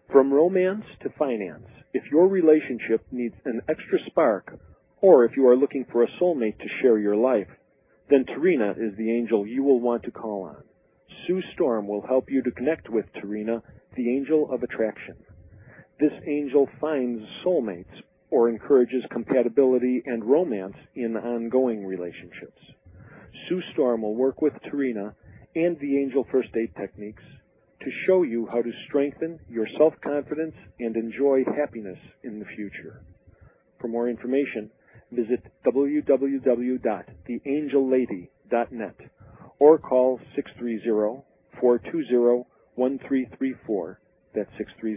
From romance to finance, if your relationship needs an extra spark, or if you are looking for a soulmate to share your life, then Tarina is the angel you will want to call on. Sue Storm will help you to connect with Tarina, the angel of attraction. This angel finds soulmates or encourages compatibility and romance in ongoing relationships. Sue Storm will work with Tarina and the Angel First Aid techniques to show you how to strengthen your self-confidence and enjoy happiness in the future. For more information, visit www.theangellady.net or call 630-420-1334, that's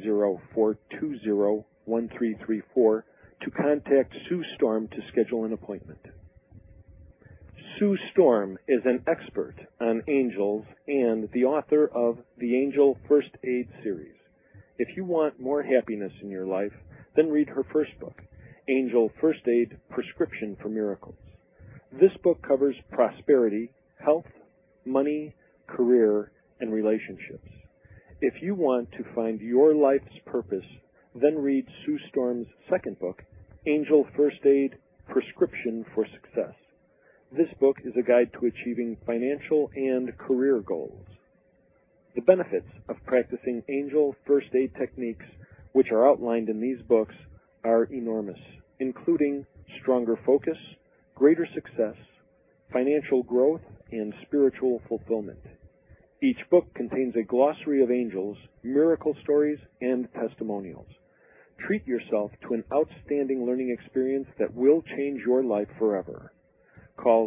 630-420-1334, to contact Sue Storm to schedule an appointment. Sue Storm is an expert on angels and the author of the Angel First Aid series. If you want more happiness in your life, then read her first book, Angel First Aid: Prescription for Miracles. This book covers prosperity, health, money, career, and relationships. If you want to find your life's purpose, then read Sue Storm's second book, Angel First Aid: Prescription for Success. This book is a guide to achieving financial and career goals. The benefits of practicing Angel First Aid techniques, which are outlined in these books, are enormous, including stronger focus, greater success, financial growth, and spiritual fulfillment. Each book contains a glossary of angels, miracle stories, and testimonials. Treat yourself to an outstanding learning experience that will change your life forever. Call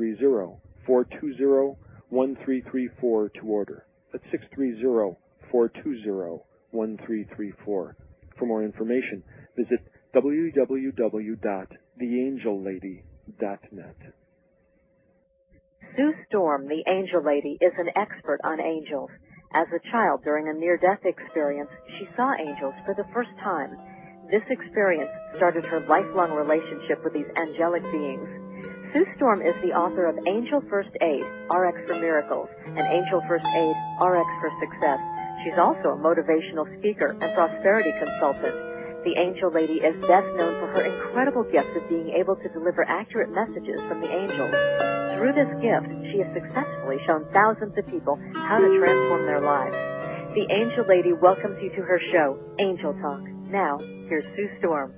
630-420-1334 to order. That's 630-420-1334. For more information, visit www.theangellady.net. Sue Storm, the Angel Lady, is an expert on angels. As a child, during a near-death experience, she saw angels for the first time. This experience started her lifelong relationship with these angelic beings. Sue Storm is the author of Angel First Aid, RX for Miracles, and Angel First Aid, RX for Success. She's also a motivational speaker and prosperity consultant. The Angel Lady is best known for her incredible gift of being able to deliver accurate messages from the angels. Through this gift, she has successfully shown thousands of people how to transform their lives. The Angel Lady welcomes you to her show, Angel Talk. Now, here's Sue Storm.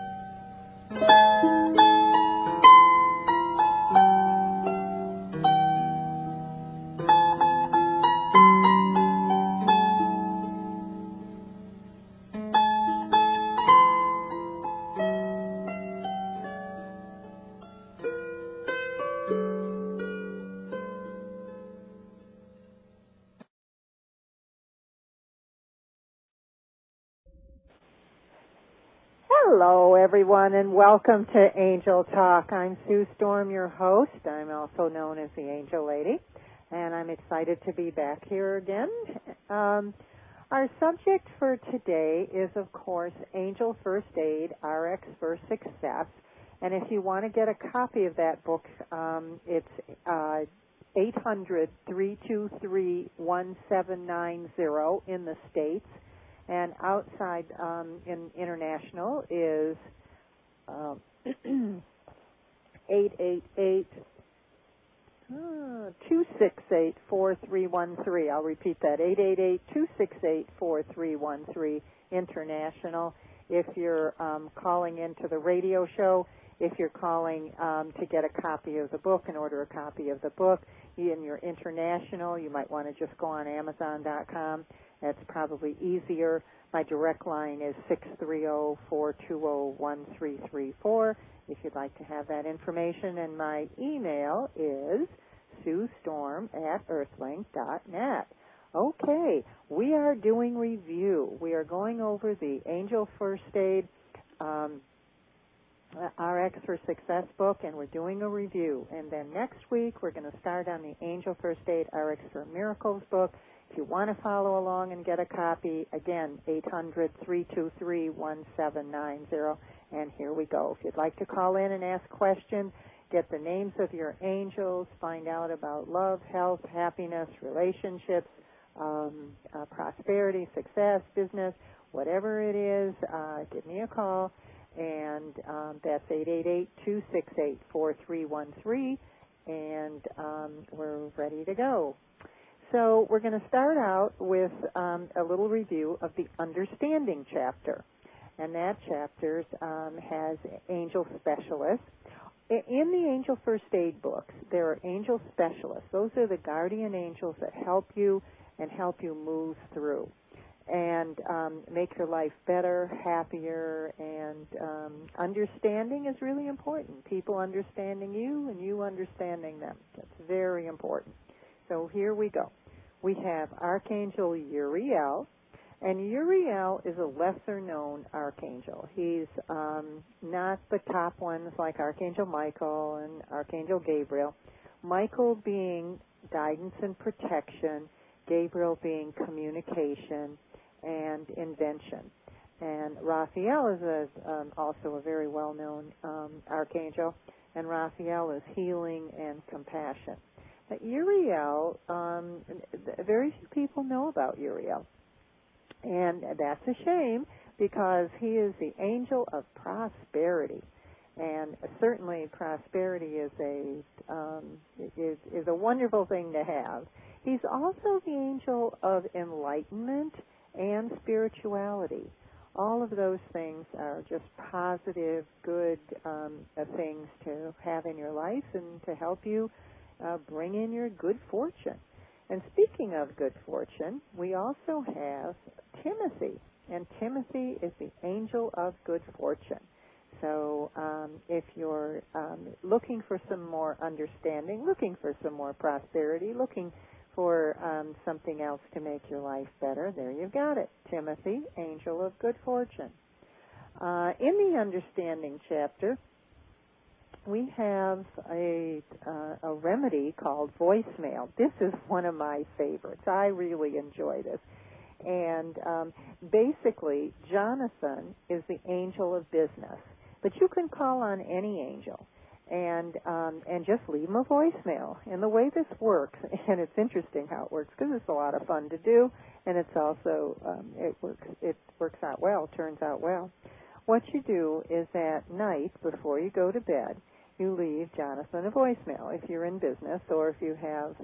Hello, everyone, and welcome to Angel Talk. I'm Sue Storm, your host. I'm also known as the Angel Lady, and I'm excited to be back here again. Our subject for today is, of course, Angel First Aid, RX for Success. And if you want to get a copy of that book, it's 800-323-1790 in the States. And outside in international is 888-268-4313. I'll repeat that, 888-268-4313 international. If you're calling into the radio show, if you're calling to get a copy of the book and order a copy of the book, and you're international, you might want to just go on Amazon.com. That's probably easier. My direct line is 630-420-1334 if you'd like to have that information. And my email is suestorm@earthlink.net. Okay, we are doing review. We are going over the Angel First Aid RX for Success book, and we're doing a review. And then next week, we're going to start on the Angel First Aid RX for Miracles book. If you want to follow along and get a copy, again, 800-323-1790. And here we go. If you'd like to call in and ask questions, get the names of your angels, find out about love, health, happiness, relationships, prosperity, success, business, whatever it is, give me a call, and that's 888-268-4313, and we're ready to go. So we're going to start out with a little review of the Understanding chapter, and that chapter has angel specialists. In the Angel First Aid books, there are angel specialists. Those are the guardian angels that help you and help you move through and make your life better, happier, and understanding is really important. People understanding you and you understanding them. That's very important. So here we go. We have Archangel Uriel, and Uriel is a lesser-known archangel. He's not the top ones like Archangel Michael and Archangel Gabriel. Michael being guidance and protection, Gabriel being communication and invention. And Raphael is also a very well-known archangel, and Raphael is healing and compassion. But Uriel, very few people know about Uriel. And that's a shame because he is the angel of prosperity. And certainly prosperity is a wonderful thing to have. He's also the angel of enlightenment and spirituality. All of those things are just positive, good things to have in your life and to help you bring in your good fortune. And speaking of good fortune, we also have Timothy, and Timothy is the angel of good fortune. So if you're looking for some more understanding, looking for some more prosperity, looking for something else to make your life better, there you've got it. Timothy, angel of good fortune. In the Understanding chapter, we have a remedy called voicemail. This is one of my favorites. I really enjoy this. And basically, Jonathan is the angel of business. But you can call on any angel and just leave him a voicemail. And the way this works, and it's interesting how it works because it's a lot of fun to do, and it's also it works out well, turns out well. What you do is at night before you go to bed, you leave Jonathan a voicemail. If you're in business or if you have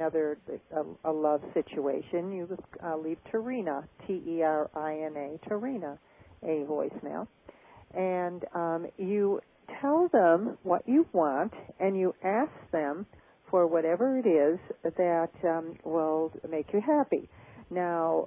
a love situation, you leave Terina, T-E-R-I-N-A, Terina, a voicemail. And you tell them what you want, and you ask them for whatever it is that will make you happy. Now,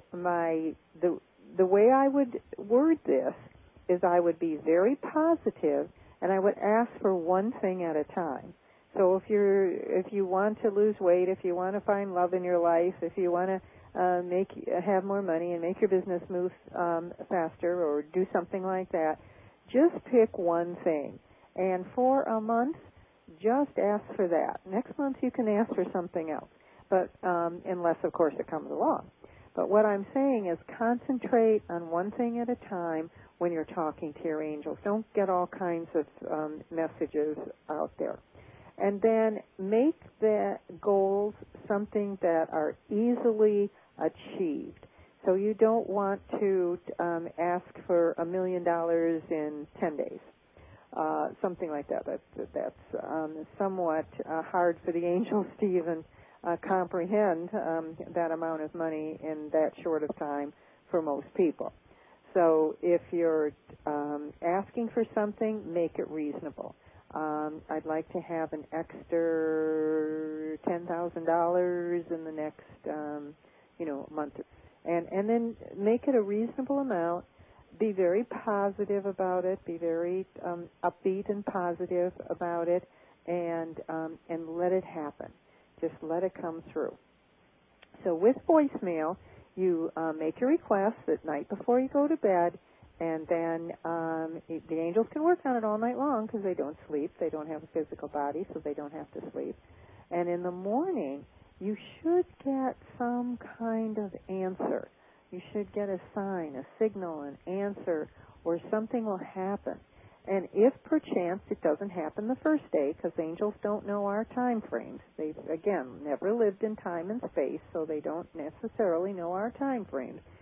the way I would word this is I would be very positive, and I would ask for one thing at a time. So if you want to lose weight, if you want to find love in your life, if you want to have more money and make your business move faster or do something like that, just pick one thing. And for a month, just ask for that. Next month you can ask for something else, but unless, of course, it comes along. But what I'm saying is concentrate on one thing at a time when you're talking to your angels. Don't get all kinds of messages out there. And then make the goals something that are easily achieved. So you don't want to ask for $1 million in 10 days. Something like that. That's somewhat hard for the angels to even comprehend that amount of money in that short of time for most people. So if you're asking for something, make it reasonable. I'd like to have an extra $10,000 in the next month, and then make it a reasonable amount. Be very positive about it. Be very upbeat and positive about it, and let it happen. Just let it come through. So with voicemail, you make your request at night before you go to bed, and then the angels can work on it all night long because they don't sleep. They don't have a physical body, so they don't have to sleep. And in the morning, you should get some kind of answer. You should get a sign, a signal, an answer, or something will happen. And if perchance it doesn't happen the first day, because angels don't know our time frames. They've, again, never lived in time and space, so they don't necessarily know our time frames.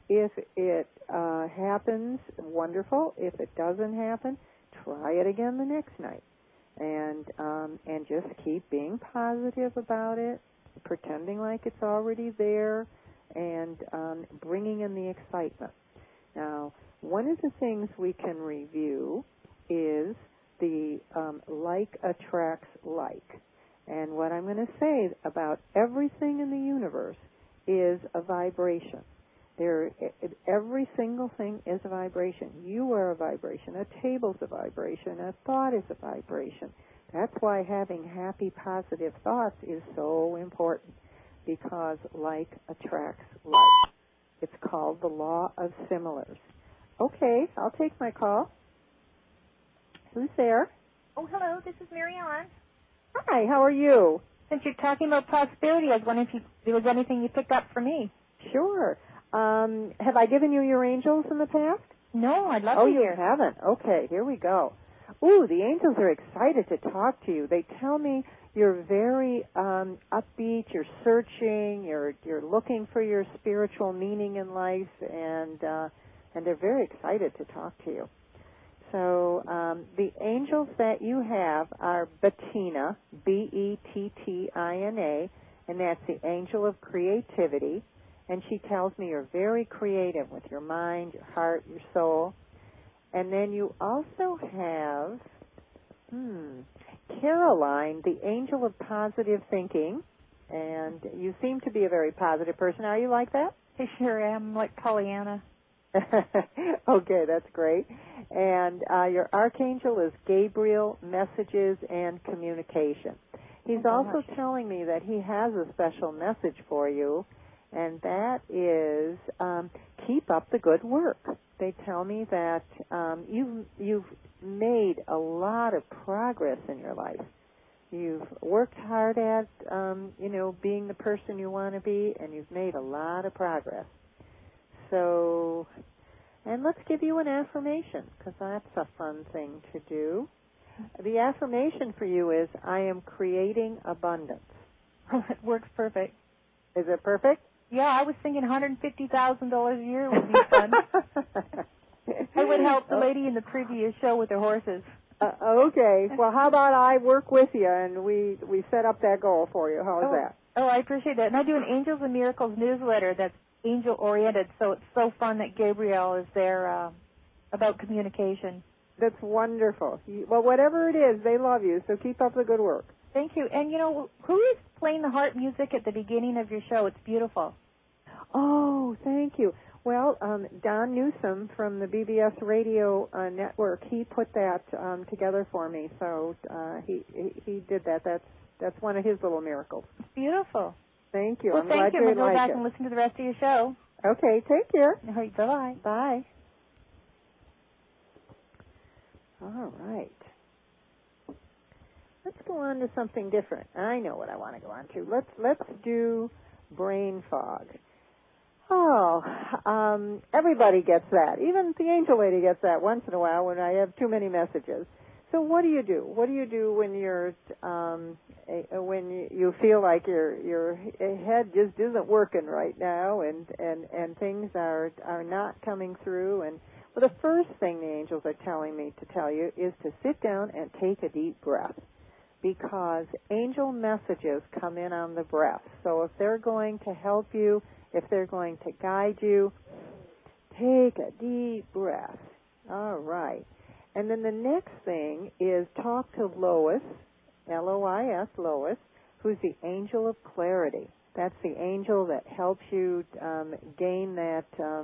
If it happens, wonderful. If it doesn't happen, try it again the next night, and just keep being positive about it, pretending like it's already there, and bringing in the excitement. Now, one of the things we can review is the like attracts like. And what I'm going to say about everything in the universe is a vibration. Every single thing is a vibration. You are a vibration. A table's a vibration. A thought is a vibration. That's why having happy, positive thoughts is so important, because like attracts like. It's called the law of similars. Okay, I'll take my call. Who's there? Oh, hello, this is Mary Ellen. Hi, how are you? Since you're talking about prosperity, I was wondering if there was anything you picked up for me. Sure. Have I given you your angels in the past? No, I'd love to hear. Oh, you haven't? Okay, here we go. Ooh, the angels are excited to talk to you. They tell me you're very upbeat, you're searching, you're looking for your spiritual meaning in life, and they're very excited to talk to you. So the angels that you have are Bettina, Bettina, and that's the angel of creativity. And she tells me you're very creative with your mind, your heart, your soul. And then you also have Caroline, the angel of positive thinking. And you seem to be a very positive person. Are you like that? I sure am, like Pollyanna. Okay, that's great. And your archangel is Gabriel, messages and communication. He's also telling me that he has a special message for you, and that is keep up the good work. They tell me that you've made a lot of progress in your life. You've worked hard at being the person you want to be, and you've made a lot of progress. So, and let's give you an affirmation, because that's a fun thing to do. The affirmation for you is, I am creating abundance. Oh, it works perfect. Is it perfect? Yeah, I was thinking $150,000 a year would be fun. I would help the lady in the previous show with her horses. Okay. Well, how about I work with you and we set up that goal for you? How is that? Oh, I appreciate that. And I do an Angels and Miracles newsletter that's angel-oriented, so it's so fun that Gabriel is there about communication. That's wonderful. Well, whatever it is, they love you, so keep up the good work. Thank you. And, who is playing the harp music at the beginning of your show? It's beautiful. Oh, thank you. Well, Don Newsom from the BBS Radio Network, he put that together for me, so he did that. That's one of his little miracles. It's beautiful. Thank you. Well, I'm glad you like it. We'll go back and listen to the rest of your show. Okay, take care. All right, bye-bye. Bye. All right. Let's go on to something different. I know what I want to go on to. Let's do brain fog. Oh, everybody gets that. Even the angel lady gets that once in a while when I have too many messages. So what do you do? What do you do when you're when you feel like your head just isn't working right now, and things are not coming through? And well, the first thing the angels are telling me to tell you is to sit down and take a deep breath, because angel messages come in on the breath. So if they're going to help you, if they're going to guide you, take a deep breath. All right. And then the next thing is talk to Lois, L-O-I-S, Lois, who's the angel of clarity. That's the angel that helps you gain that,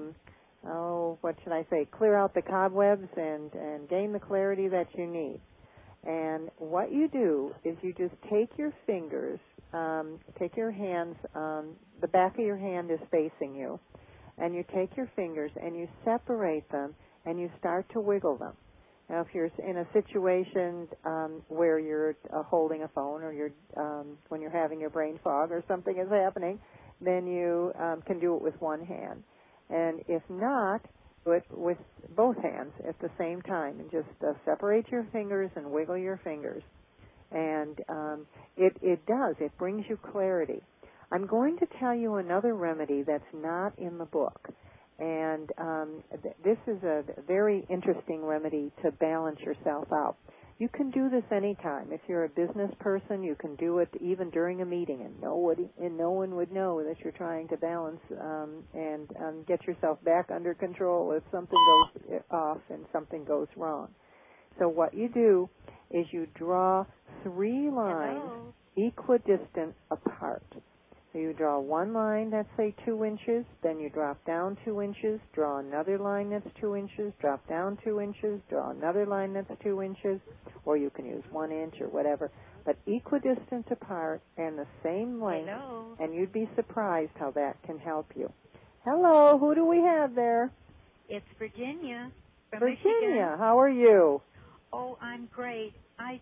clear out the cobwebs and gain the clarity that you need. And what you do is you just take your fingers, take your hands, the back of your hand is facing you, and you take your fingers and you separate them and you start to wiggle them. Now, if you're in a situation where you're holding a phone, or you're when you're having your brain fog or something is happening, then you can do it with one hand. And if not, do it with both hands at the same time, and just separate your fingers and wiggle your fingers. And it brings you clarity. I'm going to tell you another remedy that's not in the book, And this is a very interesting remedy to balance yourself out. You can do this anytime. If you're a business person, you can do it even during a meeting, and no one would know that you're trying to balance and get yourself back under control if something goes off and something goes wrong. So what you do is you draw 3 lines equidistant apart. So you draw one line that's, say, 2 inches, then you drop down 2 inches, draw another line that's 2 inches, drop down 2 inches, draw another line that's 2 inches, or you can use 1 inch or whatever, but equidistant apart and the same length, and you'd be surprised how that can help you. Hello, who do we have there? It's Virginia from Virginia, Michigan. How are you? Oh, I'm great. I'm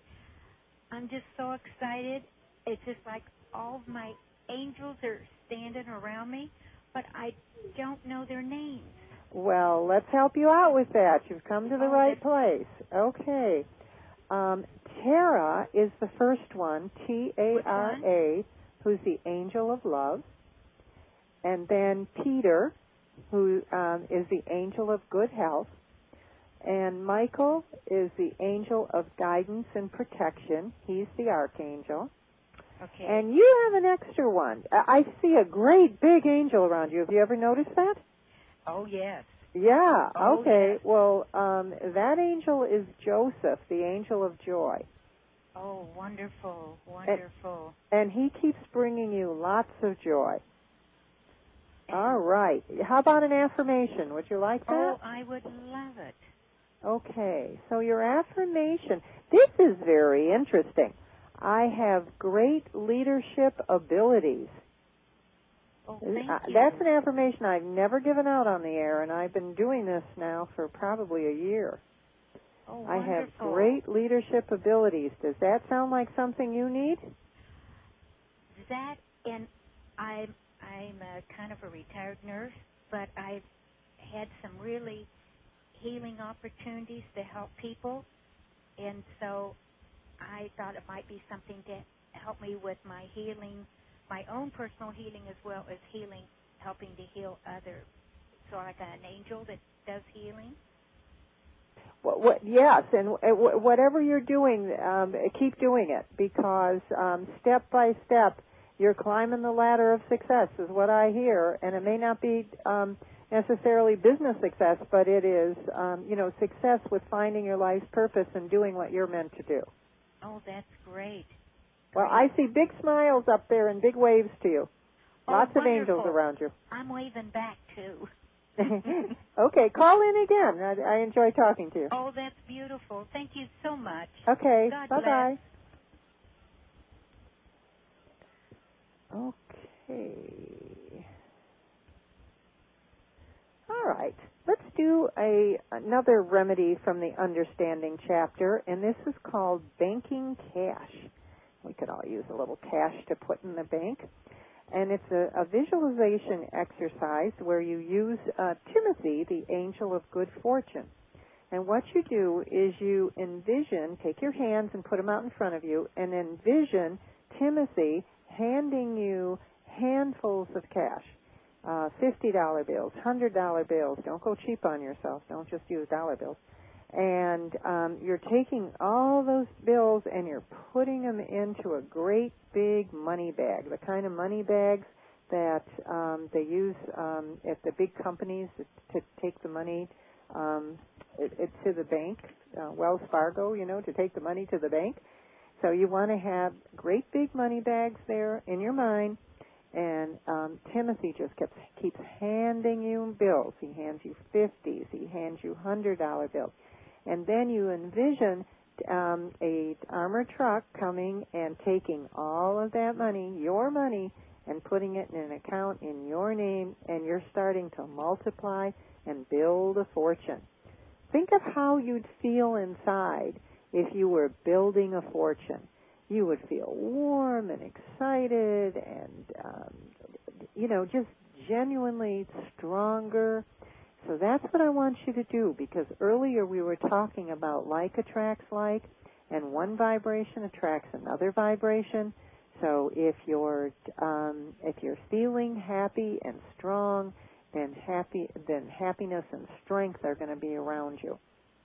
just so excited. It's just like all of my angels are standing around me, but I don't know their names. Well, let's help you out with that. You've come to the right place. Okay. Tara is the first one, T-A-R-A, who's the angel of love. And then Peter, who is the angel of good health. And Michael is the angel of guidance and protection. He's the archangel. Okay. And you have an extra one. I see a great big angel around you. Have you ever noticed that? Oh, yes. Yeah, Oh, okay. yes. Well, that angel is Joseph, the angel of joy. Oh, wonderful, wonderful. And he keeps bringing you lots of joy. All right. How about an affirmation? Would you like that? Oh, I would love it. Okay. So your affirmation, this is very interesting. I have great leadership abilities. Oh, thank you. That's an affirmation I've never given out on the air, and I've been doing this now for probably a year. Oh, I wonderful. have great leadership abilities. Does that sound like something you need? That, and I'm a kind of a retired nurse, but I've had some really healing opportunities to help people, and so I thought it might be something to help me with my healing, my own personal healing as well as healing, helping to heal others. So like an angel that does healing? Yes, and whatever you're doing, keep doing it, because step by step, you're climbing the ladder of success is what I hear, and it may not be necessarily business success, but it is, success with finding your life's purpose and doing what you're meant to do. Oh, that's great. Well, I see big smiles up there and big waves to you. Lots of wonderful. angels around you. I'm waving back, too. Okay, call in again. I enjoy talking to you. Oh, that's beautiful. Thank you so much. Okay, God bye-bye. bless. Okay. All right. Let's do another remedy from the Understanding chapter, and this is called Banking Cash. We could all use a little cash to put in the bank. And it's a visualization exercise where you use Timothy, the angel of good fortune. And what you do is you envision, take your hands and put them out in front of you, and envision Timothy handing you handfuls of cash. $50 bills, $100 bills. Don't go cheap on yourself. Don't just use dollar bills. And you're taking all those bills and you're putting them into a great big money bag, the kind of money bags that they use at the big companies to take the money to the bank, Wells Fargo, to take the money to the bank. So you want to have great big money bags there in your mind. And Timothy just keeps handing you bills. He hands you 50s. He hands you $100 bills. And then you envision a armored truck coming and taking all of that money, your money, and putting it in an account in your name, and you're starting to multiply and build a fortune. Think of how you'd feel inside if you were building a fortune. You would feel warm and excited and, just genuinely stronger. So that's what I want you to do, because earlier we were talking about like attracts like, and one vibration attracts another vibration. So if you're feeling happy and strong, then happiness and strength are going to be around you.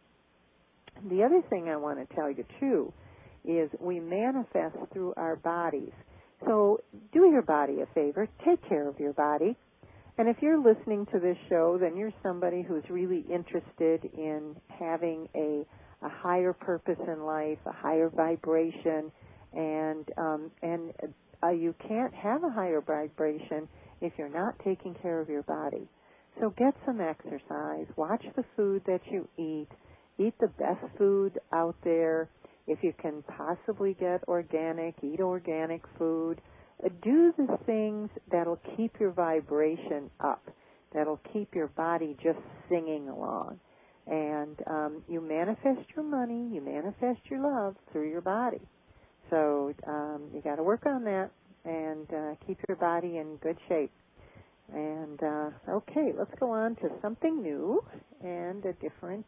The other thing I want to tell you, too, is we manifest through our bodies. So do your body a favor. Take care of your body. And if you're listening to this show, then you're somebody who's really interested in having a higher purpose in life, a higher vibration, and you can't have a higher vibration if you're not taking care of your body. So get some exercise. Watch the food that you eat. Eat the best food out there. If you can possibly get organic, eat organic food. Do the things that'll keep your vibration up, that'll keep your body just singing along. And you manifest your money, you manifest your love through your body. So you got to work on that and keep your body in good shape. And okay, let's go on to something new and a different.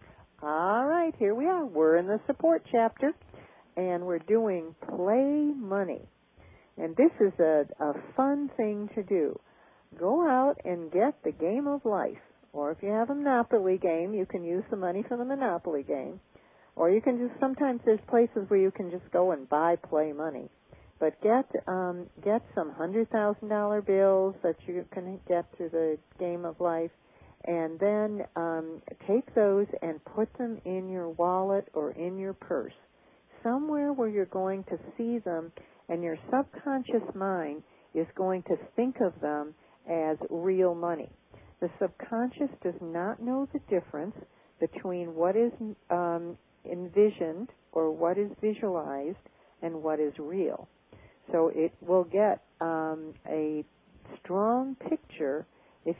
All right, here we are. We're in the support chapter, and we're doing play money. And this is a fun thing to do. Go out and get the game of life. Or if you have a Monopoly game, you can use the money from the Monopoly game. Or you can just, sometimes there's places where you can just go and buy play money. But get some $100,000 bills that you can get through the game of life. And then take those and put them in your wallet or in your purse. Somewhere where you're going to see them, and your subconscious mind is going to think of them as real money. The subconscious does not know the difference between what is envisioned or what is visualized and what is real. So it will get a strong picture if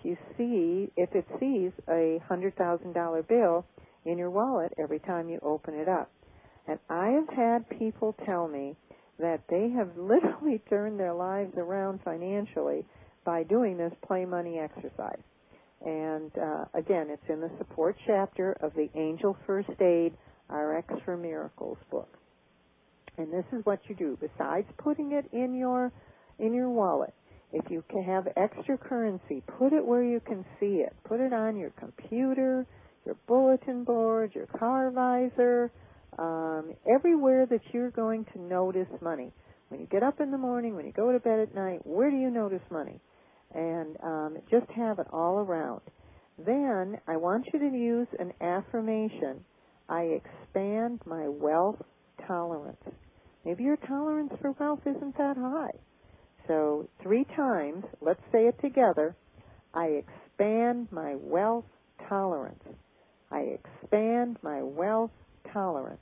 it sees a $100,000 bill in your wallet every time you open it up. And I have had people tell me that they have literally turned their lives around financially by doing this play money exercise. And again, it's in the support chapter of the Angel First Aid RX for Miracles book. And this is what you do. Besides putting it in your wallet, if you can have extra currency, put it where you can see it. Put it on your computer, your bulletin board, your car visor, everywhere that you're going to notice money. When you get up in the morning, when you go to bed at night, where do you notice money? And just have it all around. Then I want you to use an affirmation. I expand my wealth tolerance. Maybe your tolerance for wealth isn't that high. So 3 times, let's say it together. I expand my wealth tolerance. I expand my wealth tolerance.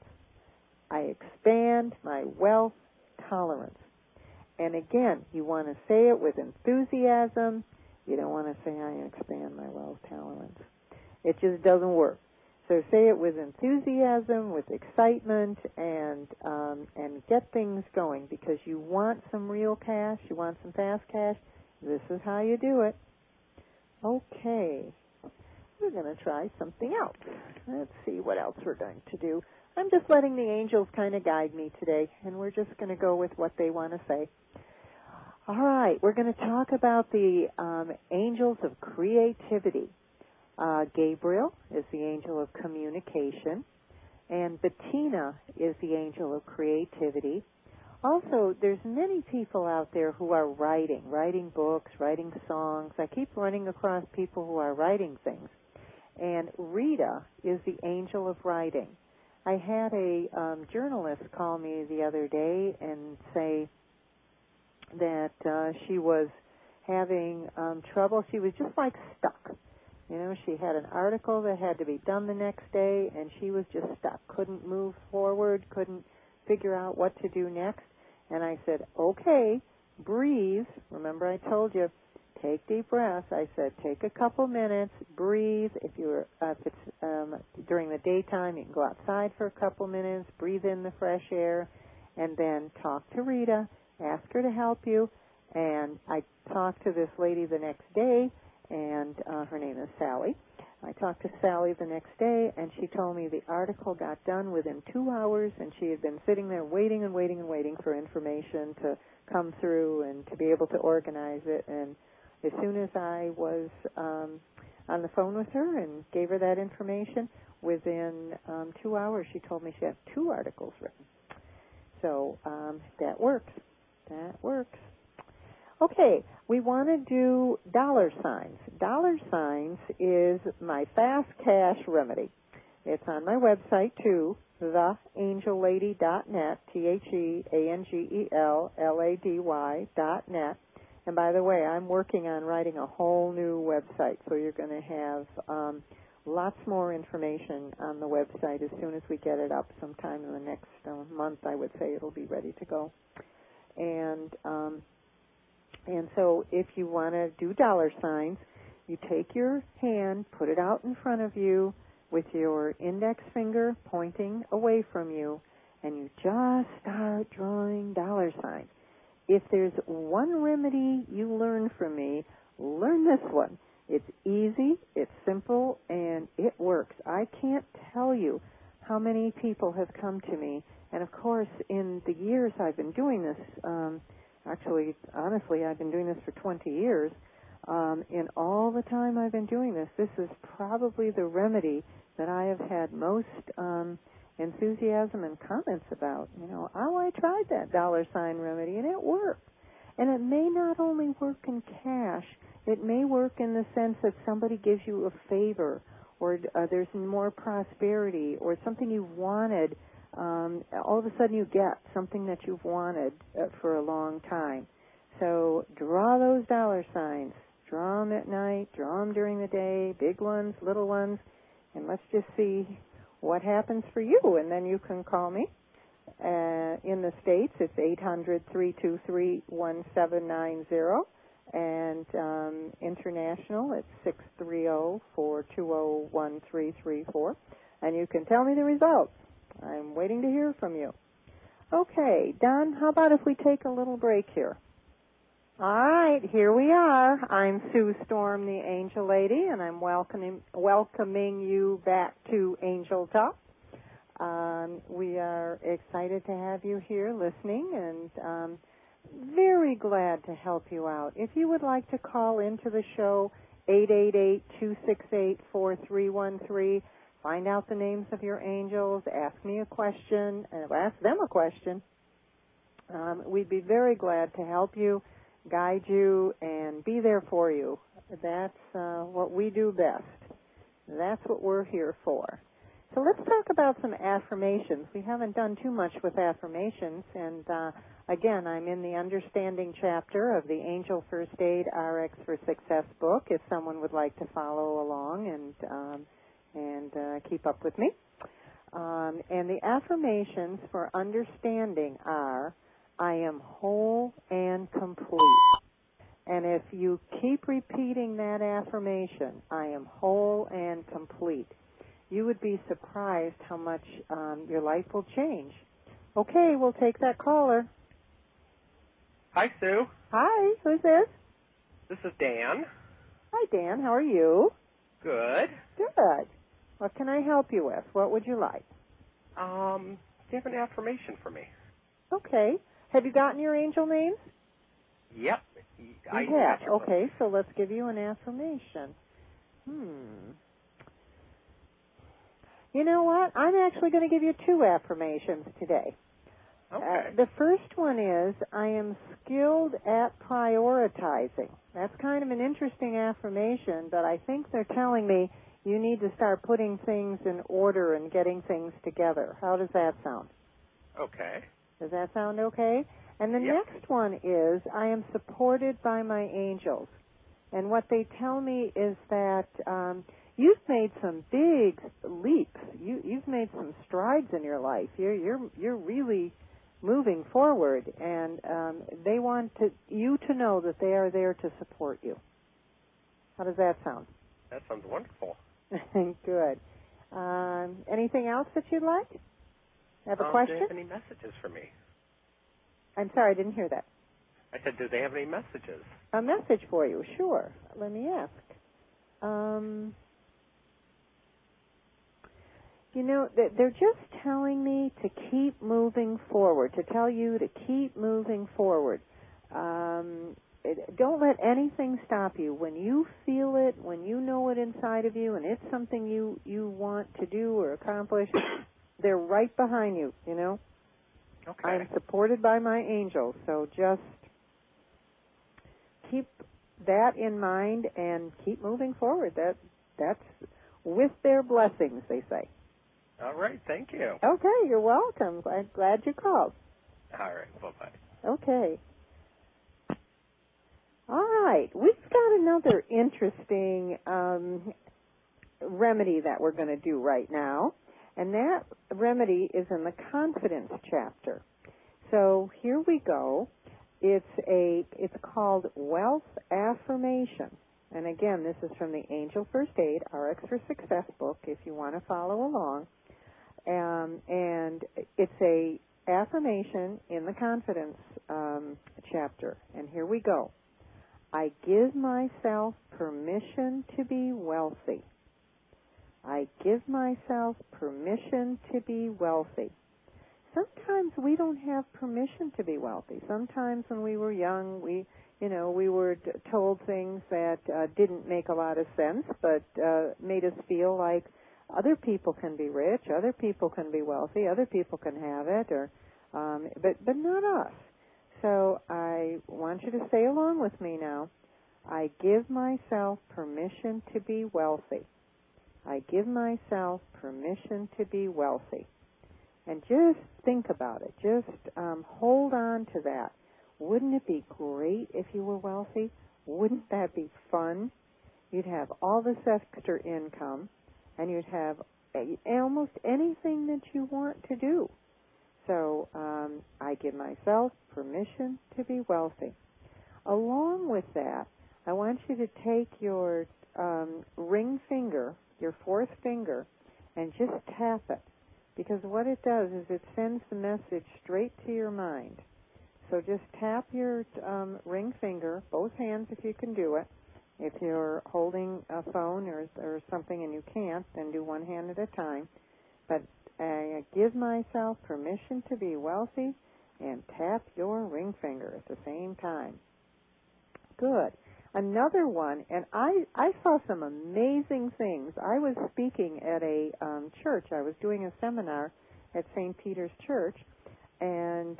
I expand my wealth tolerance. And again, you want to say it with enthusiasm. You don't want to say, I expand my wealth tolerance. It just doesn't work. So say it with enthusiasm, with excitement, and get things going, because you want some real cash, you want some fast cash. This is how you do it. Okay. We're going to try something else. Let's see what else we're going to do. I'm just letting the angels kind of guide me today, and we're just going to go with what they want to say. All right, we're going to talk about the angels of creativity. Gabriel is the angel of communication, and Bettina is the angel of creativity. Also, there's many people out there who are writing books, writing songs. I keep running across people who are writing things. And Rita is the angel of writing. I had a journalist call me the other day and say that she was having trouble. She was just like stuck. You know, she had an article that had to be done the next day, and she was just stuck. Couldn't move forward, couldn't figure out what to do next. And I said, okay, breathe. Remember I told you, take deep breaths. I said, take a couple minutes, breathe. If it's during the daytime, you can go outside for a couple minutes, breathe in the fresh air, and then talk to Rita, ask her to help you. And I talked to this lady the next day, and her name is Sally. I talked to Sally the next day, and she told me the article got done within 2 hours, and she had been sitting there waiting and waiting and waiting for information to come through and to be able to organize it. And as soon as I was on the phone with her and gave her that information, within 2 hours she told me she had 2 articles written. So that works. That works. Okay, we want to do dollar signs. Dollar signs is my fast cash remedy. It's on my website, too, theangellady.net, TheAngellady.net. And by the way, I'm working on writing a whole new website, so you're going to have lots more information on the website as soon as we get it up. Sometime in the next month, I would say it'll be ready to go. And so if you want to do dollar signs, you take your hand, put it out in front of you with your index finger pointing away from you, and you just start drawing dollar signs. If there's one remedy you learn from me, learn this one. It's easy, it's simple, and it works. I can't tell you how many people have come to me. And, of course, in the years I've been doing this, actually, honestly, I've been doing this for 20 years. In all the time I've been doing this, this is probably the remedy that I have had most enthusiasm and comments about. You know, oh, I tried that dollar sign remedy, and it worked. And it may not only work in cash, it may work in the sense that somebody gives you a favor, or there's more prosperity, or something you've wanted. All of a sudden you get something that you've wanted for a long time. So draw those dollar signs. Draw them at night, draw them during the day, big ones, little ones, and let's just see what happens for you. And then you can call me. In the States, it's 800-323-1790. And international, it's 630-420-1334. And you can tell me the results. I'm waiting to hear from you. Okay, Don, how about if we take a little break here? All right, here we are. I'm Sue Storm, the Angel Lady, and I'm welcoming you back to Angel Talk. We are excited to have you here listening, and very glad to help you out. If you would like to call into the show, 888-268-4313, find out the names of your angels, ask me a question, and ask them a question. We'd be very glad to help you, guide you, and be there for you. That's what we do best. That's what we're here for. So let's talk about some affirmations. We haven't done too much with affirmations, and again, I'm in the Understanding chapter of the Angel First Aid RX for Success book, if someone would like to follow along and keep up with me. And the affirmations for understanding are, I am whole and complete. And if you keep repeating that affirmation, I am whole and complete, you would be surprised how much your life will change. Okay, we'll take that caller. Hi, Sue. Hi, who's this? This is Dan. Hi, Dan. How are you? Good. Good. What can I help you with? What would you like? Do you have an affirmation for me? Okay. Have you gotten your angel names? Yep. I have. Okay, so let's give you an affirmation. You know what? I'm actually going to give you 2 affirmations today. Okay. The first one is, I am skilled at prioritizing. That's kind of an interesting affirmation, but I think they're telling me you need to start putting things in order and getting things together. How does that sound? Okay. Does that sound okay? And the next one is, I am supported by my angels. And what they tell me is that you've made some big leaps. You've made some strides in your life. You're really moving forward, and they want you to know that they are there to support you. How does that sound? That sounds wonderful. Good. Anything else that you'd like? Have a question? Do they have any messages for me? I'm sorry, I didn't hear that. I said, do they have any messages? A message for you, sure. Let me ask. You know, they're just telling me to keep moving forward, to tell you to keep moving forward. don't let anything stop you. When you feel it, when you know it inside of you, and it's something you want to do or accomplish, they're right behind you, you know. Okay. I'm supported by my angels, so just keep that in mind and keep moving forward. That's with their blessings, they say. All right. Thank you. Okay, you're welcome. Glad you called. All right. Bye-bye. Okay. All right. We've got another interesting remedy that we're going to do right now, and that remedy is in the confidence chapter. So here we go. It's called Wealth Affirmation. And again, this is from the Angel First Aid RX for Success book if you want to follow along. And it's a affirmation in the confidence chapter. And here we go. I give myself permission to be wealthy. I give myself permission to be wealthy. Sometimes we don't have permission to be wealthy. Sometimes when we were young, we were told things that didn't make a lot of sense, but made us feel like other people can be rich, other people can be wealthy, other people can have it, but not us. So I want you to say along with me now. I give myself permission to be wealthy. I give myself permission to be wealthy. And just think about it. Just hold on to that. Wouldn't it be great if you were wealthy? Wouldn't that be fun? You'd have all this extra income, and you'd have almost anything that you want to do. So I give myself permission to be wealthy. Along with that, I want you to take your ring finger, your fourth finger, and just tap it. Because what it does is it sends the message straight to your mind. So just tap your ring finger, both hands if you can do it. If you're holding a phone or something and you can't, then do one hand at a time. But I give myself permission to be wealthy, and tap your ring finger at the same time. Good. Another one, and I saw some amazing things. I was speaking at a church. I was doing a seminar at St. Peter's Church, and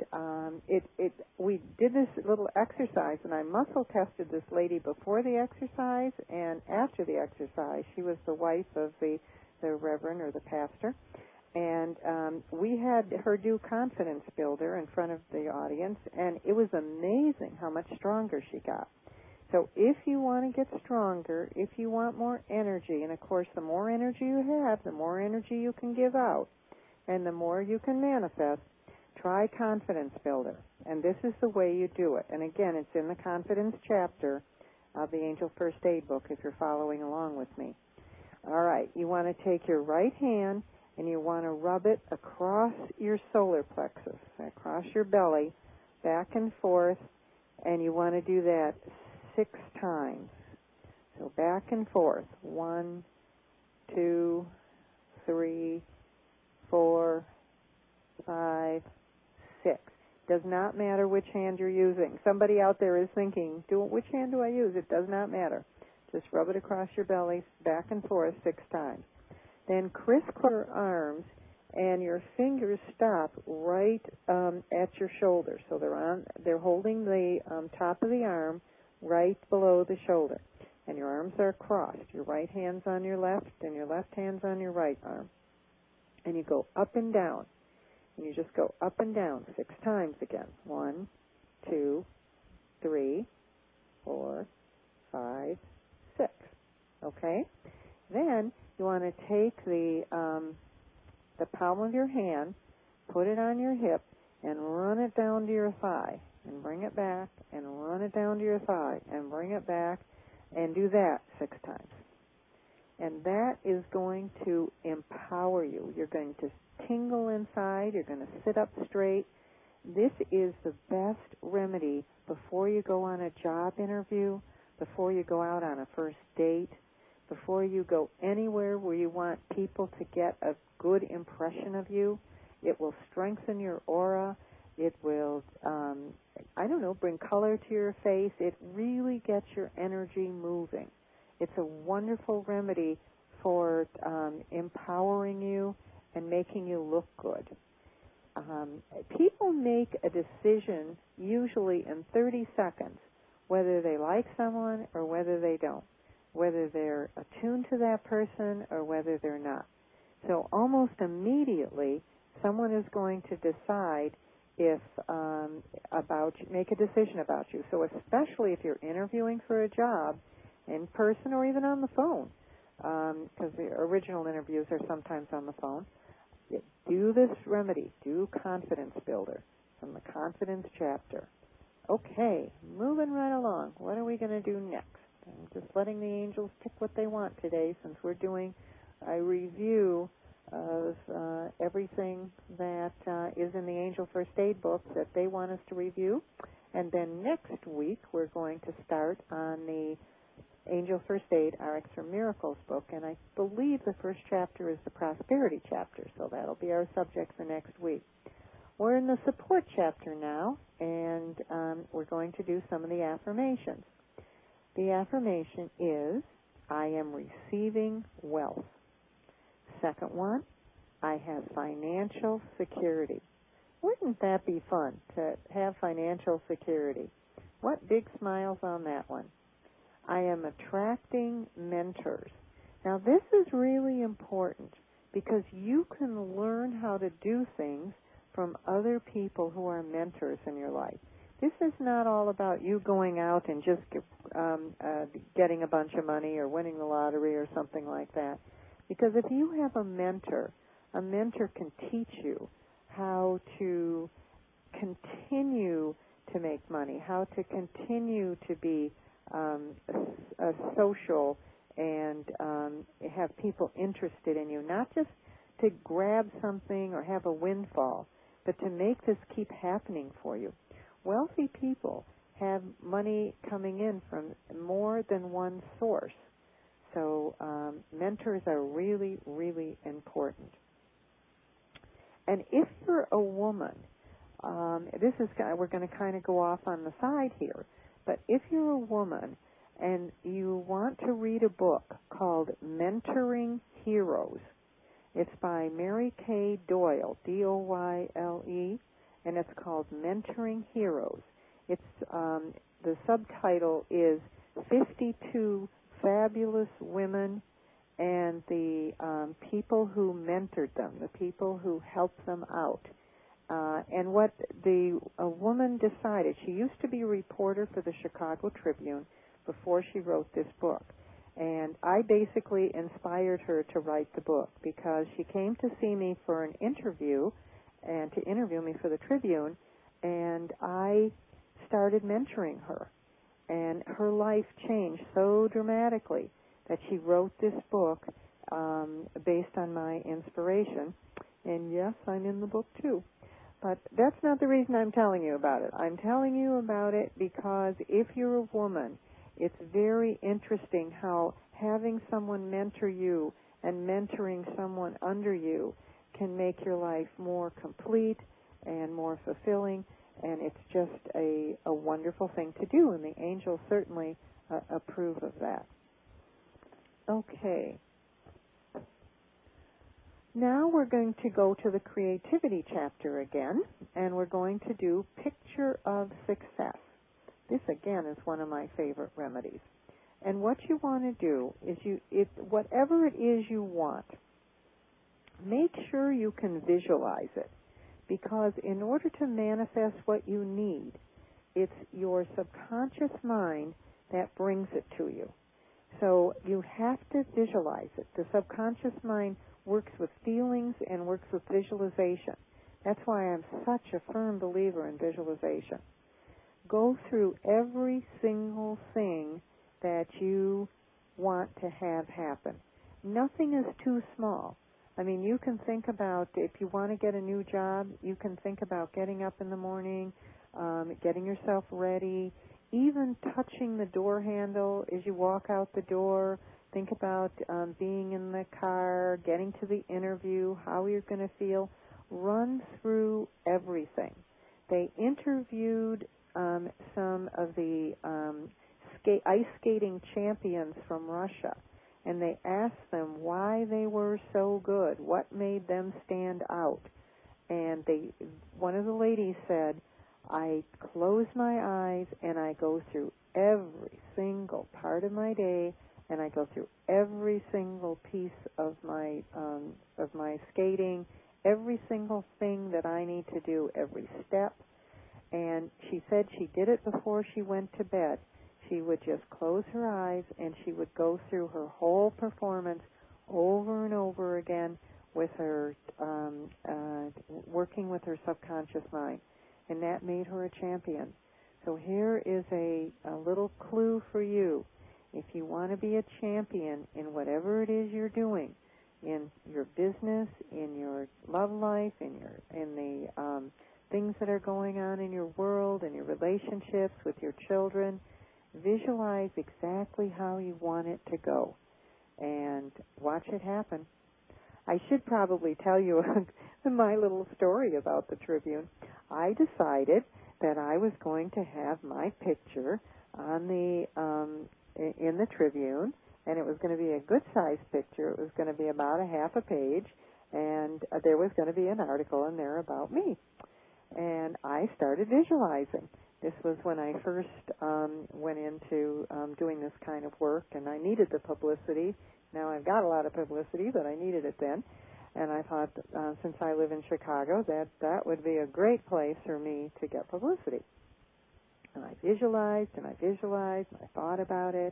we did this little exercise, and I muscle tested this lady before the exercise and after the exercise. She was the wife of the reverend or the pastor, and we had her do Confidence Builder in front of the audience, and it was amazing how much stronger she got. So if you want to get stronger, if you want more energy, and of course the more energy you have, the more energy you can give out, and the more you can manifest, try Confidence Builder. And this is the way you do it. And again, it's in the Confidence chapter of the Angel First Aid book if you're following along with me. All right, you want to take your right hand and you want to rub it across your solar plexus, across your belly, back and forth, and you want to do that 6 times. So back and forth. 1, 2, 3, 4, 5, 6. Does not matter which hand you're using. Somebody out there is thinking, which hand do I use? It does not matter. Just rub it across your belly, back and forth 6 times. Then crisscross your arms, and your fingers stop right at your shoulder. So they're holding the top of the arm right below the shoulder. And your arms are crossed. Your right hand's on your left, and your left hand's on your right arm. And you go up and down. And you just go up and down 6 times again. 1, 2, 3, 4, 5, 6. Okay? Then you want to take the palm of your hand, put it on your hip, and run it down to your thigh. And bring it back, and run it down to your thigh, and bring it back, and do that 6 times. And that is going to empower you. You're going to tingle inside. You're going to sit up straight. This is the best remedy before you go on a job interview, before you go out on a first date, before you go anywhere where you want people to get a good impression of you. It will strengthen your aura, It will, bring color to your face. It really gets your energy moving. It's a wonderful remedy for empowering you and making you look good. People make a decision usually in 30 seconds, whether they like someone or whether they don't, whether they're attuned to that person or whether they're not. So almost immediately, someone is going to decide make a decision about you. So especially if you're interviewing for a job in person or even on the phone, because the original interviews are sometimes on the phone, do this remedy. Do Confidence Builder from the Confidence chapter. Okay, moving right along. What are we going to do next? I'm just letting the angels pick what they want today, since we're doing a review of everything that is in the Angel First Aid book that they want us to review. And then next week, we're going to start on the Angel First Aid, RX for Miracles book, and I believe the first chapter is the Prosperity chapter, so that'll be our subject for next week. We're in the Support chapter now, and we're going to do some of the affirmations. The affirmation is, I am receiving wealth. Second one, I have financial security. Wouldn't that be fun to have financial security? What big smiles on that one. I am attracting mentors. Now, this is really important because you can learn how to do things from other people who are mentors in your life. This is not all about you going out and just getting a bunch of money or winning the lottery or something like that. Because if you have a mentor can teach you how to continue to make money, how to continue to be social and have people interested in you, not just to grab something or have a windfall, but to make this keep happening for you. Wealthy people have money coming in from more than one source. So mentors are really, really important. And if you're a woman, we're going to kind of go off on the side here, but if you're a woman and you want to read a book called Mentoring Heroes, it's by Mary Kay Doyle, D-O-Y-L-E, and it's called Mentoring Heroes. It's the subtitle is 52 Fabulous Women and the people who mentored them, the people who helped them out. And what a woman decided, she used to be a reporter for the Chicago Tribune before she wrote this book. And I basically inspired her to write the book because she came to see me for an interview and to interview me for the Tribune, and I started mentoring her. And her life changed so dramatically that she wrote this book based on my inspiration. And yes, I'm in the book too. But that's not the reason I'm telling you about it. I'm telling you about it because if you're a woman, it's very interesting how having someone mentor you and mentoring someone under you can make your life more complete and more fulfilling, and it's just a wonderful thing to do, and the angels certainly approve of that. Okay. Now we're going to go to the Creativity chapter again, and we're going to do Picture of Success. This, again, is one of my favorite remedies. And what you want to do is whatever it is you want, make sure you can visualize it. Because in order to manifest what you need, it's your subconscious mind that brings it to you. So you have to visualize it. The subconscious mind works with feelings and works with visualization. That's why I'm such a firm believer in visualization. Go through every single thing that you want to have happen. Nothing is too small. I mean, you can think about, if you want to get a new job, you can think about getting up in the morning, getting yourself ready, even touching the door handle as you walk out the door. Think about being in the car, getting to the interview, how you're going to feel. Run through everything. they interviewed some of the ice skating champions from Russia, and they asked them why they were so good, what made them stand out. And one of the ladies said, I close my eyes and I go through every single part of my day, and I go through every single piece of my skating, every single thing that I need to do, every step. And she said she did it before she went to bed. She would just close her eyes and she would go through her whole performance over and over again with her working with her subconscious mind, and that made her a champion. So here is a little clue for you. If you want to be a champion in whatever it is you're doing, in your business, in your love life, in the things that are going on in your world, in your relationships with your children, visualize exactly how you want it to go and watch it happen. I should probably tell you my little story about the Tribune. I decided that I was going to have my picture on in the Tribune, and it was going to be a good-sized picture. It was going to be about a half a page, and there was going to be an article in there about me. And I started visualizing. This was when I first went into doing this kind of work, and I needed the publicity. Now I've got a lot of publicity, but I needed it then. And I thought, since I live in Chicago, that would be a great place for me to get publicity. And I visualized, and I thought about it,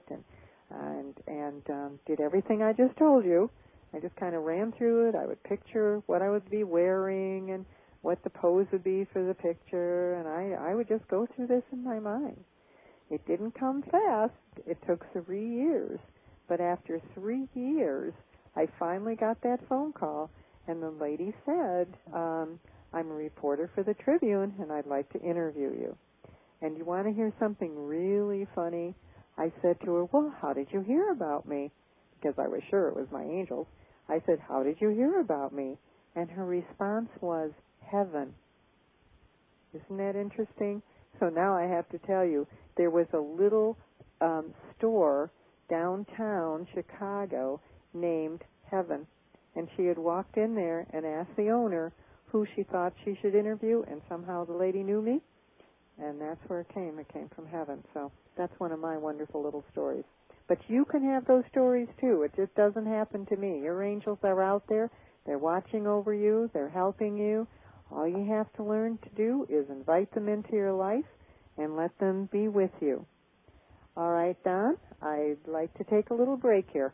and did everything I just told you. I just kind of ran through it. I would picture what I would be wearing and what the pose would be for the picture, and I would just go through this in my mind. It didn't come fast. It took 3 years. But after 3 years, I finally got that phone call, and the lady said, I'm a reporter for the Tribune, and I'd like to interview you. And you want to hear something really funny? I said to her, well, how did you hear about me? Because I was sure it was my angels. I said, how did you hear about me? And her response was, heaven. Isn't that interesting? So now I have to tell you, there was a little store downtown Chicago named Heaven, and she had walked in there and asked the owner who she thought she should interview, and somehow the lady knew me, and that's where it came. It came from Heaven. So that's one of my wonderful little stories. But you can have those stories too. It just doesn't happen to me. Your angels are out there. They're watching over you. They're helping you. All you have to learn to do is invite them into your life and let them be with you. All right, Don, I'd like to take a little break here.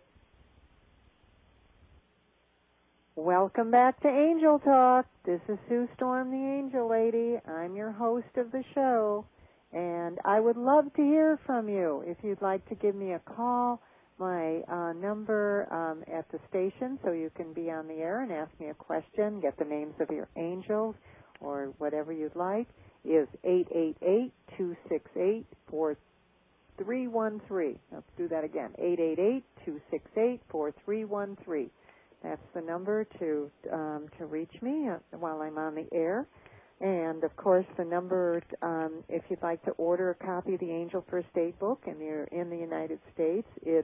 Welcome back to Angel Talk. This is Sue Storm, the Angel Lady. I'm your host of the show, and I would love to hear from you. If you'd like to give me a call, my number at the station, so you can be on the air and ask me a question, get the names of your angels, or whatever you'd like, is 888-268-4313. Let's do that again, 888-268-4313. That's the number to reach me while I'm on the air. And, of course, the number, if you'd like to order a copy of the Angel First Aid Book and you're in the United States, it's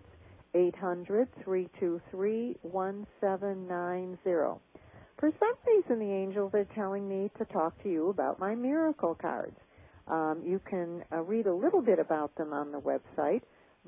800-323-1790. For some reason, the angels are telling me to talk to you about my miracle cards. You can read a little bit about them on the website,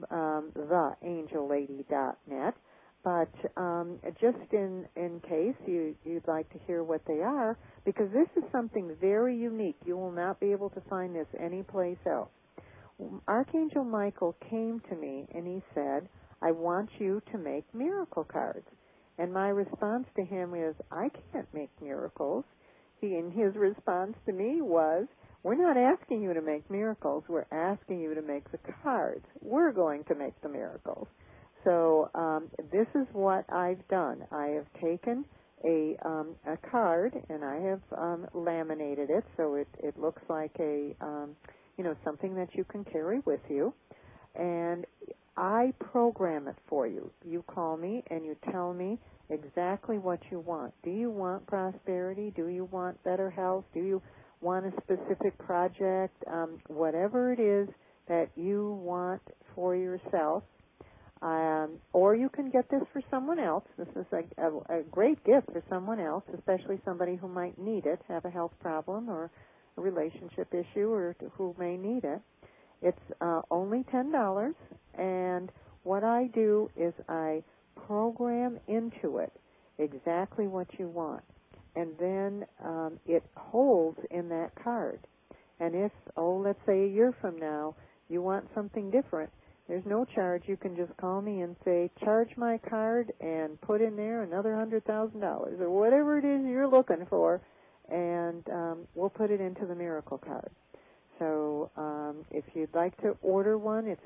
theangellady.net. But just in case you'd like to hear what they are, because this is something very unique. You will not be able to find this anyplace else. Archangel Michael came to me and he said, I want you to make miracle cards. And my response to him is, I can't make miracles. And his response to me was, we're not asking you to make miracles. We're asking you to make the cards. We're going to make the miracles. So this is what I've done. I have taken a card and I have laminated it so it looks like something that you can carry with you, and I program it for you. You call me and you tell me exactly what you want. Do you want prosperity? Do you want better health? Do you want a specific project, whatever it is that you want for yourself. Or you can get this for someone else. This is a great gift for someone else, especially somebody who might need it, have a health problem or a relationship issue, or who may need it. It's only $10, and what I do is I program into it exactly what you want, and then it holds in that card. And if, let's say a year from now, you want something different, there's no charge. You can just call me and say, charge my card and put in there another $100,000 or whatever it is you're looking for, and we'll put it into the miracle card. So if you'd like to order one, it's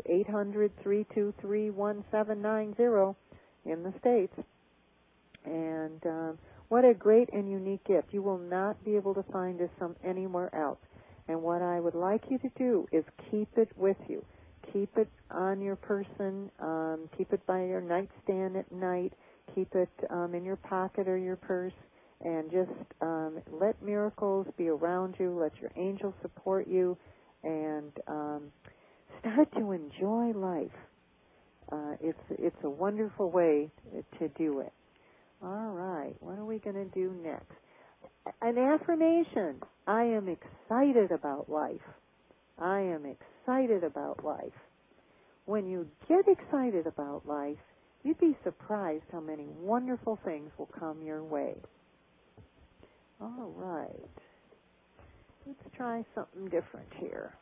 800-323-1790 in the States. And what a great and unique gift. You will not be able to find this anywhere else. And what I would like you to do is keep it with you. Keep it on your person. Keep it by your nightstand at night. Keep it in your pocket or your purse. And just let miracles be around you. Let your angels support you. And start to enjoy life. It's a wonderful way to do it. All right. What are we going to do next? An affirmation. I am excited about life. I am excited about life. When you get excited about life, you'd be surprised how many wonderful things will come your way. All right. Let's try something different here.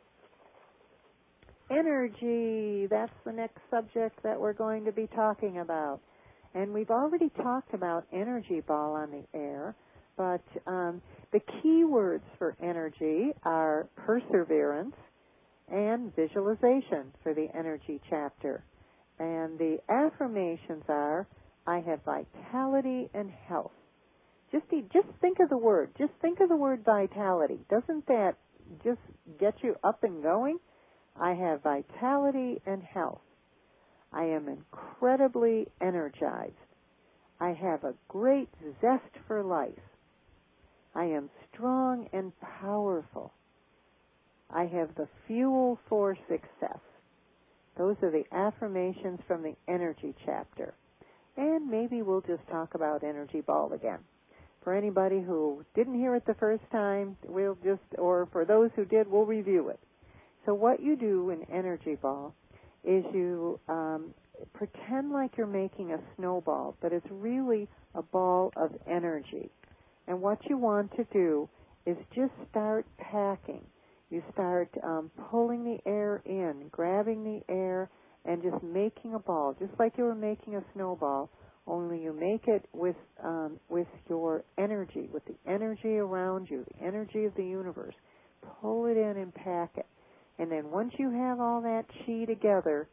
Energy. That's the next subject that we're going to be talking about. And we've already talked about energy ball on the air, but the key words for energy are perseverance and visualization for the energy chapter. And the affirmations are, I have vitality and health. Just think of the word. Just think of the word vitality. Doesn't that just get you up and going? I have vitality and health. I am incredibly energized. I have a great zest for life. I am strong and powerful. I have the fuel for success. Those are the affirmations from the energy chapter. And maybe we'll just talk about energy ball again. For anybody who didn't hear it the first time, or for those who did, we'll review it. So what you do in energy ball is you pretend like you're making a snowball, but it's really a ball of energy. And what you want to do is just start packing. You start pulling the air in, grabbing the air, and just making a ball, just like you were making a snowball, only you make it with your energy, with the energy around you, the energy of the universe. Pull it in and pack it. And then once you have all that chi together,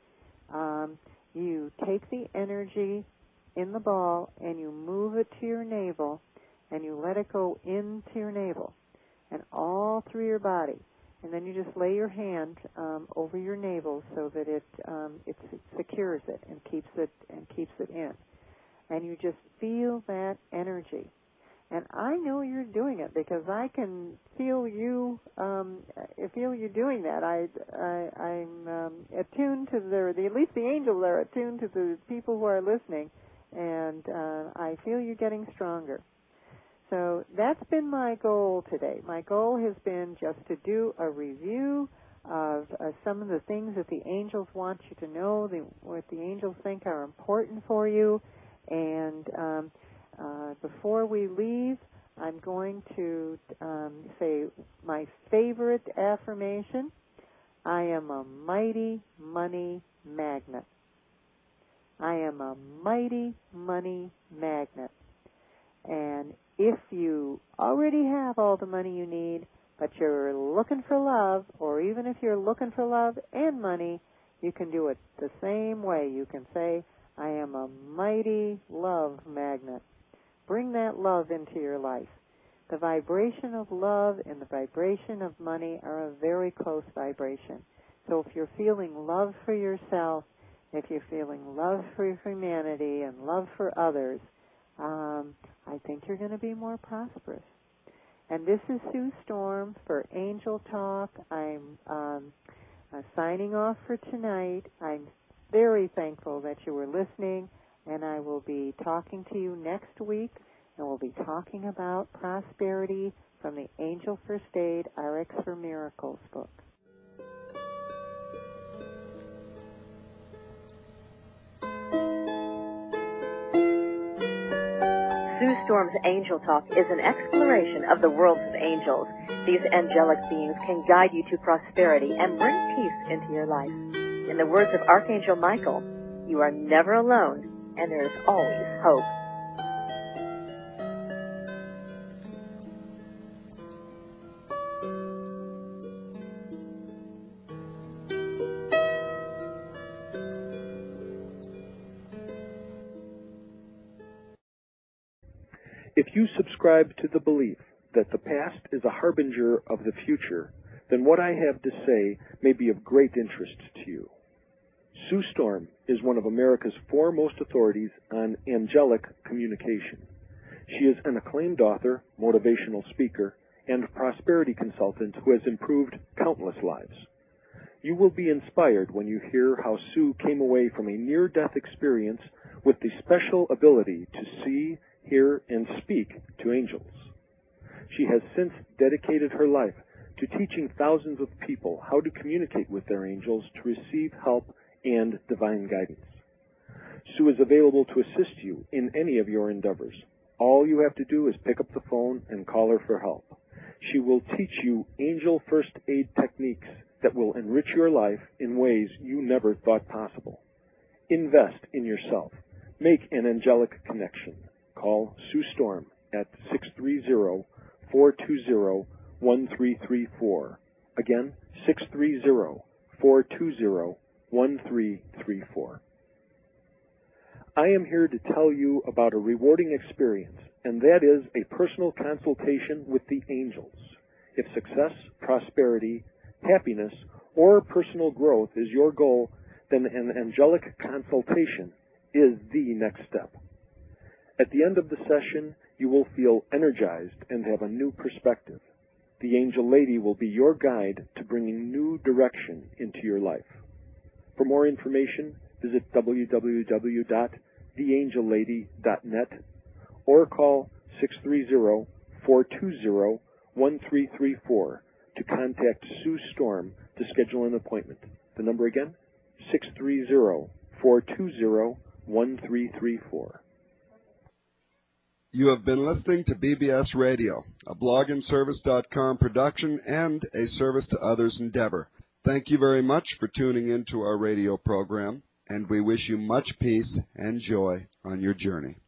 you take the energy in the ball and you move it to your navel, and you let it go into your navel and all through your body. And then you just lay your hand over your navel so that it secures it and keeps it in. And you just feel that energy. And I know you're doing it because I can feel you. Feel you doing that. I'm attuned to at least the angels are attuned to the people who are listening, and I feel you're getting stronger. So that's been my goal today. My goal has been just to do a review of some of the things that the angels want you to know, what the angels think are important for you. And before we leave, I'm going to say my favorite affirmation. I am a mighty money magnet. I am a mighty money magnet. And if you already have all the money you need, but you're looking for love, or even if you're looking for love and money, you can do it the same way. You can say, I am a mighty love magnet. Bring that love into your life. The vibration of love and the vibration of money are a very close vibration. So if you're feeling love for yourself, if you're feeling love for humanity and love for others, I think you're going to be more prosperous. And this is Sue Storm for Angel Talk. I'm signing off for tonight. I'm very thankful that you were listening, and I will be talking to you next week, and we'll be talking about prosperity from the Angel First Aid RX for Miracles book. Sue Storm's Angel Talk is an exploration of the worlds of angels. These angelic beings can guide you to prosperity and bring peace into your life. In the words of Archangel Michael, you are never alone, and there is always hope. If you subscribe to the belief that the past is a harbinger of the future, then what I have to say may be of great interest to you. Sue Storm is one of America's foremost authorities on angelic communication. She is an acclaimed author, motivational speaker, and prosperity consultant who has improved countless lives. You will be inspired when you hear how Sue came away from a near-death experience with the special ability to see, hear, and speak to angels. She has since dedicated her life to teaching thousands of people how to communicate with their angels to receive help and divine guidance. Sue is available to assist you in any of your endeavors. All you have to do is pick up the phone and call her for help. She will teach you angel first aid techniques that will enrich your life in ways you never thought possible. Invest in yourself. Make an angelic connection. Call Sue Storm at 630-420-1334. Again, 630-420-1334. I am here to tell you about a rewarding experience, and that is a personal consultation with the angels. If success, prosperity, happiness, or personal growth is your goal, then an angelic consultation is the next step. At the end of the session, you will feel energized and have a new perspective. The Angel Lady will be your guide to bringing new direction into your life. For more information, visit www.theangellady.net or call 630-420-1334 to contact Sue Storm to schedule an appointment. The number again, 630-420-1334. You have been listening to BBS Radio, a blogandservice.com production and a service to others endeavor. Thank you very much for tuning in to our radio program, and we wish you much peace and joy on your journey.